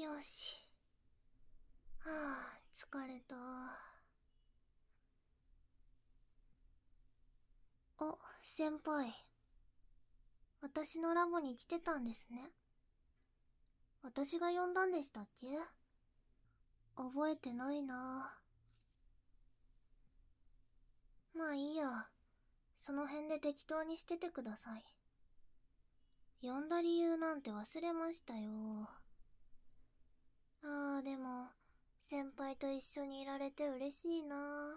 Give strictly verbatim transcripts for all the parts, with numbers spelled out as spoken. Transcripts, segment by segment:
よし。はあ、疲れた。あ、先輩。私のラボに来てたんですね。私が呼んだんでしたっけ？覚えてないな。まあいいや。その辺で適当にしててください。呼んだ理由なんて忘れましたよ。ああ、でも、先輩と一緒にいられて嬉しいな。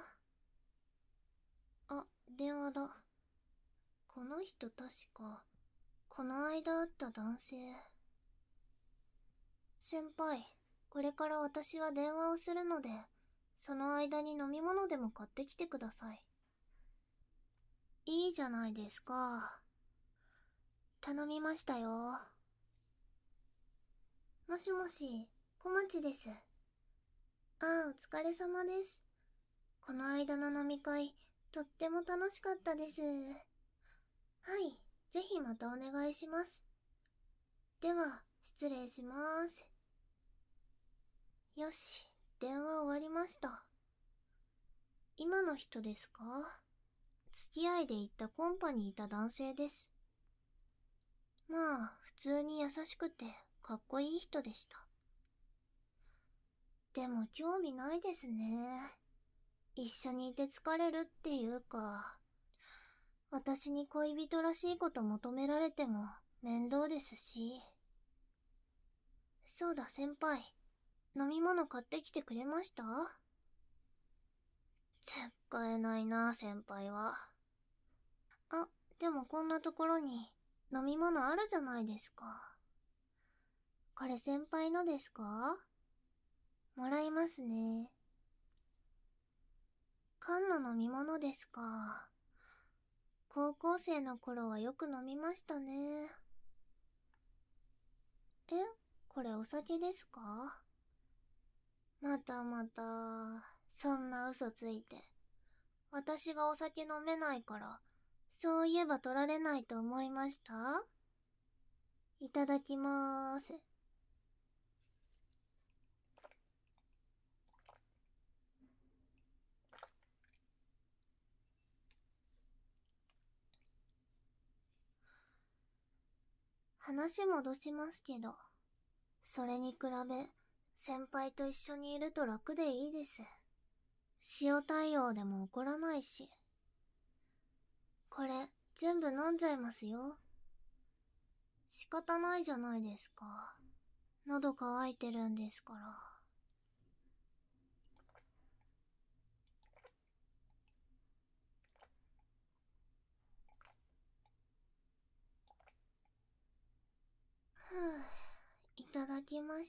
あ、電話だ。この人確か、この間会った男性。先輩、これから私は電話をするので、その間に飲み物でも買ってきてください。いいじゃないですか。頼みましたよ。もしもし、小町です。ああ、お疲れ様です。この間の飲み会、とっても楽しかったです。はい、ぜひまたお願いします。では、失礼します。よし、電話終わりました。今の人ですか？付き合いで行ったコンパにいた男性です。まあ、普通に優しくて、かっこいい人でした。でも興味ないですね。一緒にいて疲れるっていうか、私に恋人らしいこと求められても面倒ですし。そうだ先輩、飲み物買ってきてくれました？使えないな先輩は。あ、でもこんなところに飲み物あるじゃないですか。これ先輩のですか？もらいますね。缶の飲み物ですか。高校生の頃はよく飲みましたね。え、これお酒ですか？またまた、そんな嘘ついて。私がお酒飲めないから、そういえば取られないと思いました？いただきまーす。話戻しますけど、それに比べ、先輩と一緒にいると楽でいいです。塩対応でも怒らないし。これ、全部飲んじゃいますよ。仕方ないじゃないですか。喉乾いてるんですから。ふぅ、いただきました。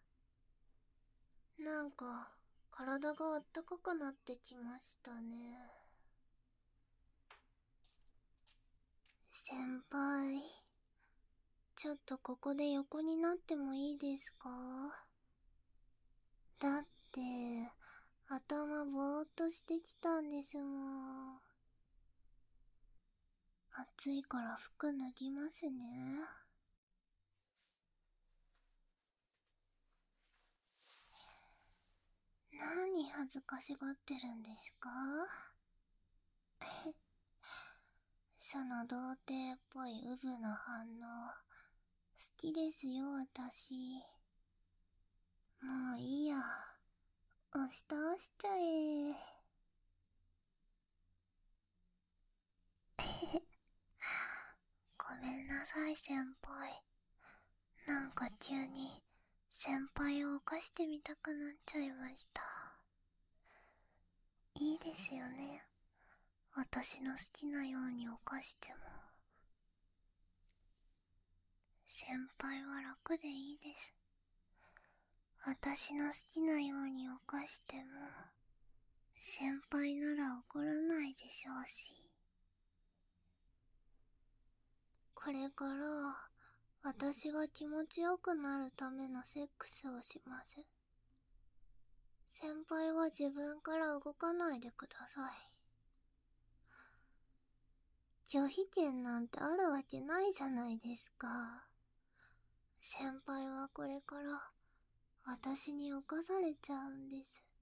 なんか、体があったかくなってきましたね。先輩、ちょっとここで横になってもいいですか？だって、頭ぼーっとしてきたんですもん。暑いから服脱ぎますね。何恥ずかしがってるんですか？その童貞っぽいウブな反応、好きですよ私。もういいや、押し倒しちゃえ。ごめんなさい先輩。なんか急に先輩を犯してみたくなっちゃいました。いいですよね、私の好きなように犯しても。先輩は楽でいいです。私の好きなように犯しても先輩なら怒らないでしょうし。これから私が気持ちよくなるためのセックスをします。先輩は自分から動かないでください。拒否権なんてあるわけないじゃないですか。先輩はこれから私に侵されちゃうんです。